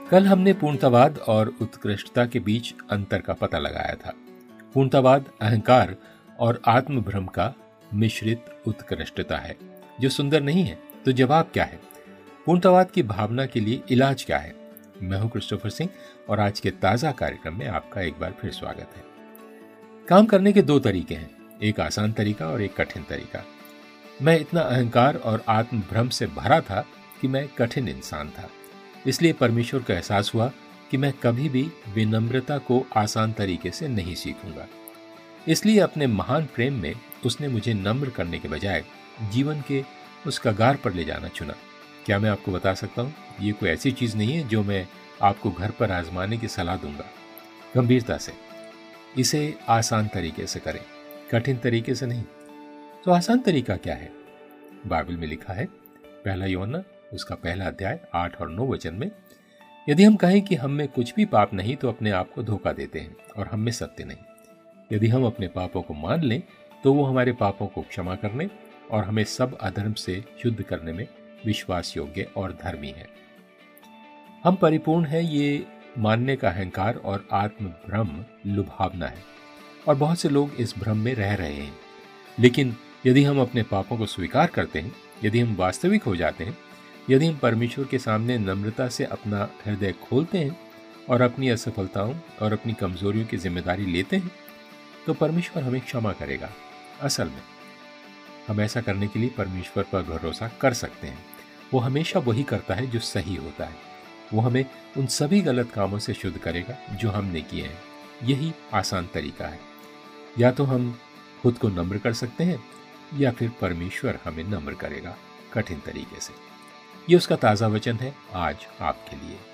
कल हमने पूर्णतावाद और उत्कृष्टता के बीच अंतर का पता लगाया था। पूर्णतावाद अहंकार और आत्मभ्रम का मिश्रित उत्कृष्टता है जो सुंदर नहीं है। तो जवाब क्या है? पूर्णतावाद की भावना के लिए इलाज क्या है? मैं हूं क्रिस्टोफर सिंह और आज के ताजा कार्यक्रम में आपका एक बार फिर स्वागत है। काम करने के दो तरीके हैं, एक आसान तरीका और एक कठिन तरीका। मैं इतना अहंकार और आत्मभ्रम से भरा था कि मैं कठिन इंसान था। इसलिए परमेश्वर का एहसास हुआ कि मैं कभी भी विनम्रता को आसान तरीके से नहीं सीखूंगा। इसलिए अपने महान प्रेम में उसने मुझे नम्र करने के बजाय जीवन के उस कगार पर ले जाना चुना। क्या मैं आपको बता सकता हूँ, ये कोई ऐसी चीज नहीं है जो मैं आपको घर पर आजमाने की सलाह दूंगा। गंभीरता से इसे आसान तरीके से करें, कठिन तरीके से नहीं। तो आसान तरीका क्या है? बाइबल में लिखा है, पहला यूहन्ना उसका पहला अध्याय 8 और 9 वचन में, यदि हम कहें कि हम में कुछ भी पाप नहीं तो अपने आप को धोखा देते हैं और हम में सत्य नहीं। यदि हम अपने पापों को मान लें तो वो हमारे पापों को क्षमा करने और हमें सब अधर्म से शुद्ध करने में विश्वास योग्य और धर्मी है। हम परिपूर्ण हैं, ये मानने का अहंकार और आत्मभ्रम लुभावना है और बहुत से लोग इस भ्रम में रह रहे हैं। लेकिन यदि हम अपने पापों को स्वीकार करते हैं, यदि हम वास्तविक हो जाते हैं, यदि हम परमेश्वर के सामने नम्रता से अपना हृदय खोलते हैं और अपनी असफलताओं और अपनी कमजोरियों की जिम्मेदारी लेते हैं, तो परमेश्वर हमें क्षमा करेगा। असल में हम ऐसा करने के लिए परमेश्वर पर भरोसा कर सकते हैं। वो हमेशा वही करता है जो सही होता है। वो हमें उन सभी गलत कामों से शुद्ध करेगा जो हमने किए हैं। यही आसान तरीका है। या तो हम खुद को नम्र कर सकते हैं या फिर परमेश्वर हमें नम्र करेगा कठिन तरीके से। ये उसका ताज़ा वचन है आज आपके लिए।